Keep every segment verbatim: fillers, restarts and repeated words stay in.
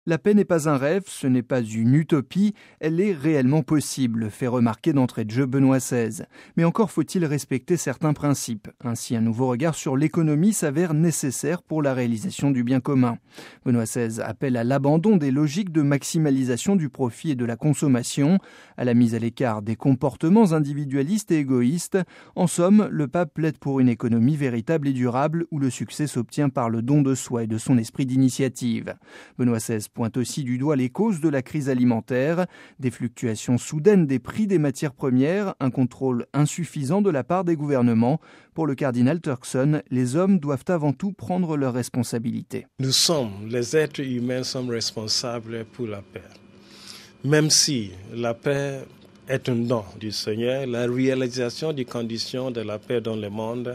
La paix n'est pas un rêve, ce n'est pas une utopie, elle est réellement possible, fait remarquer d'entrée de jeu Benoît seize. Mais encore faut-il respecter certains principes. Ainsi, un nouveau regard sur l'économie s'avère nécessaire pour la réalisation du bien commun. Benoît seize appelle à l'abandon des logiques de maximalisation du profit et de la consommation, à la mise à l'écart des comportements individualistes et égoïstes. En somme, le pape plaide pour une économie véritable et durable où le succès s'obtient par le don de soi et de son esprit d'initiative. Benoît seize pointe aussi du doigt les causes de la crise alimentaire, des fluctuations soudaines des prix des matières premières, un contrôle insuffisant de la part des gouvernements. Pour le cardinal Turkson, les hommes doivent avant tout prendre leurs responsabilités. Nous sommes, les êtres humains, sommes responsables pour la paix. Même si la paix est un don du Seigneur, la réalisation des conditions de la paix dans le monde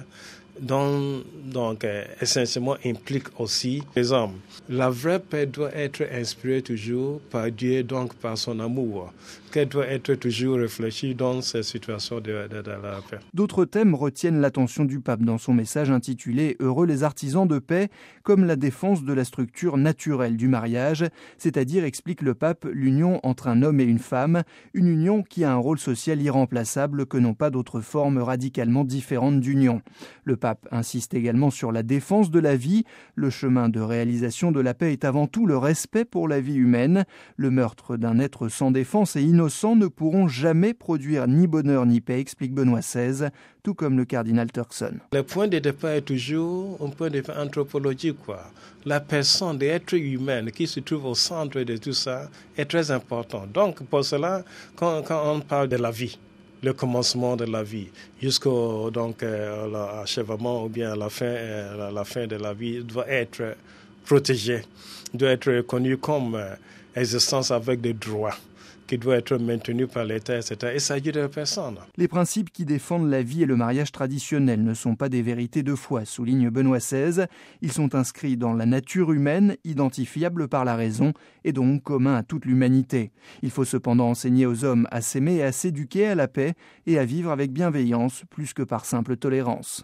Donc, donc euh, essentiellement implique aussi les hommes. La vraie paix doit être inspirée toujours par Dieu, donc par son amour, qu'elle doit être toujours réfléchie dans ces situations de, de, de la paix. D'autres thèmes retiennent l'attention du pape dans son message intitulé « Heureux les artisans de paix », comme la défense de la structure naturelle du mariage, c'est-à-dire, explique le pape, l'union entre un homme et une femme, une union qui a un rôle social irremplaçable que n'ont pas d'autres formes radicalement différentes d'union. Le pape insiste également sur la défense de la vie. Le chemin de réalisation de la paix est avant tout le respect pour la vie humaine. Le meurtre d'un être sans défense et innocent ne pourront jamais produire ni bonheur ni paix, explique Benoît seize, tout comme le cardinal Turkson. Le point de départ est toujours un point de départ anthropologique, quoi. La personne, l'être humain qui se trouve au centre de tout ça est très important. Donc pour cela, quand, quand on parle de la vie, le commencement de la vie jusqu'au donc euh, l'achèvement ou bien la fin euh, la fin de la vie doit être protégé, doit être reconnu comme euh, existence avec des droits qui doit être maintenu par l'État, et cetera. Il s'agit de personnes. Les principes qui défendent la vie et le mariage traditionnel ne sont pas des vérités de foi, souligne Benoît seize. Ils sont inscrits dans la nature humaine, identifiables par la raison et donc communs à toute l'humanité. Il faut cependant enseigner aux hommes à s'aimer et à s'éduquer à la paix et à vivre avec bienveillance plus que par simple tolérance.